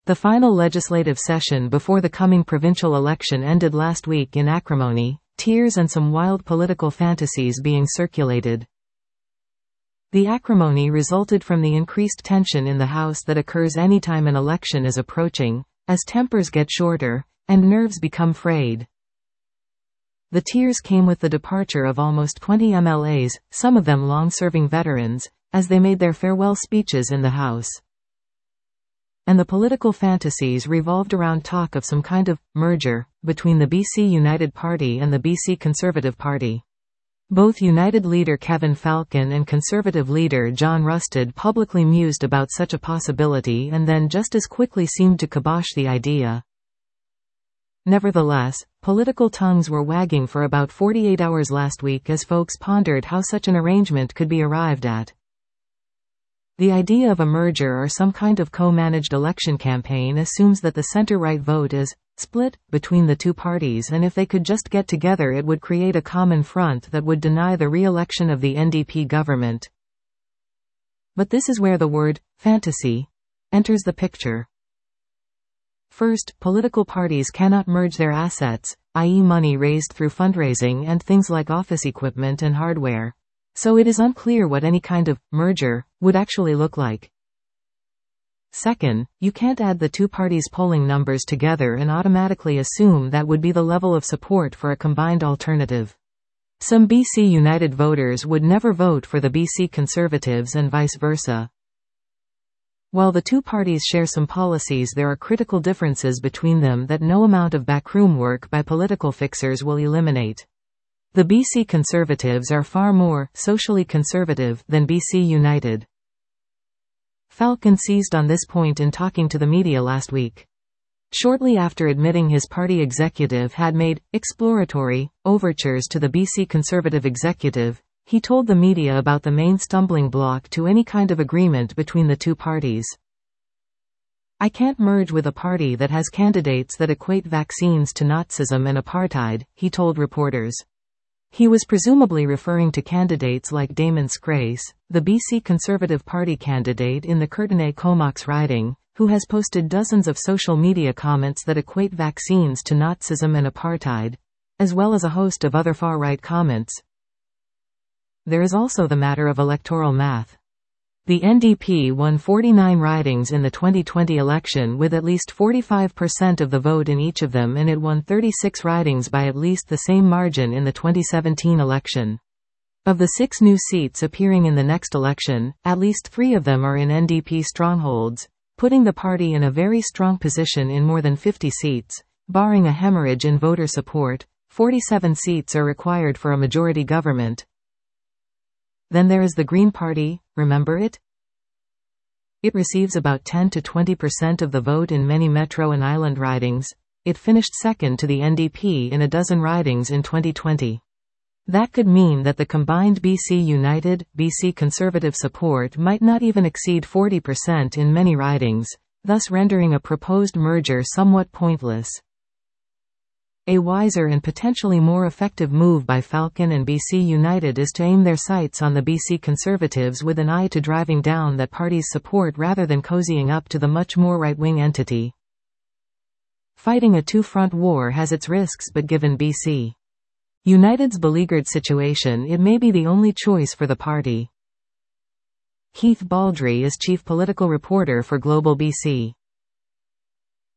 The final legislative session before the coming provincial election ended last week in acrimony, tears and some wild political fantasies being circulated. The acrimony resulted from the increased tension in the House that occurs anytime an election is approaching, as tempers get shorter, and nerves become frayed. The tears came with the departure of almost 20 MLAs, some of them long-serving veterans, as they made their farewell speeches in the House. And the political fantasies revolved around talk of some kind of merger between the BC United Party and the BC Conservative Party. Both United leader Kevin Falcon and Conservative leader John Rustad publicly mused about such a possibility and then just as quickly seemed to kibosh the idea. Nevertheless, political tongues were wagging for about 48 hours last week as folks pondered how such an arrangement could be arrived at. The idea of a merger or some kind of co-managed election campaign assumes that the center-right vote is split between the two parties, and if they could just get together it would create a common front that would deny the re-election of the NDP government. But this is where the word fantasy enters the picture. First, political parties cannot merge their assets, i.e. money raised through fundraising and things like office equipment and hardware. So it is unclear what any kind of merger would actually look like. Second, you can't add the two parties' polling numbers together and automatically assume that would be the level of support for a combined alternative. Some BC United voters would never vote for the BC Conservatives and vice versa. While the two parties share some policies, there are critical differences between them that no amount of backroom work by political fixers will eliminate. The BC Conservatives are far more socially conservative than BC United. Falcon seized on this point in talking to the media last week. Shortly after admitting his party executive had made exploratory overtures to the BC Conservative executive, he told the media about the main stumbling block to any kind of agreement between the two parties. "I can't merge with a party that has candidates that equate vaccines to Nazism and apartheid," he told reporters. He was presumably referring to candidates like Damon Scrace, the BC Conservative Party candidate in the Courtenay-Comox riding, who has posted dozens of social media comments that equate vaccines to Nazism and apartheid, as well as a host of other far-right comments. There is also the matter of electoral math. The NDP won 49 ridings in the 2020 election with at least 45% of the vote in each of them, and it won 36 ridings by at least the same margin in the 2017 election. Of the 6 new seats appearing in the next election, at least 3 of them are in NDP strongholds, putting the party in a very strong position in more than 50 seats. Barring a hemorrhage in voter support, 47 seats are required for a majority government. Then there is the Green Party, remember it? It receives about 10 to 20% of the vote in many metro and island ridings. It finished second to the NDP in a dozen ridings in 2020. That could mean that the combined BC United, BC Conservative support might not even exceed 40% in many ridings, thus rendering a proposed merger somewhat pointless. A wiser and potentially more effective move by Falcon and BC United is to aim their sights on the BC Conservatives with an eye to driving down that party's support rather than cozying up to the much more right-wing entity. Fighting a two-front war has its risks, but given BC United's beleaguered situation, it may be the only choice for the party. Heath Baldry is chief political reporter for Global BC.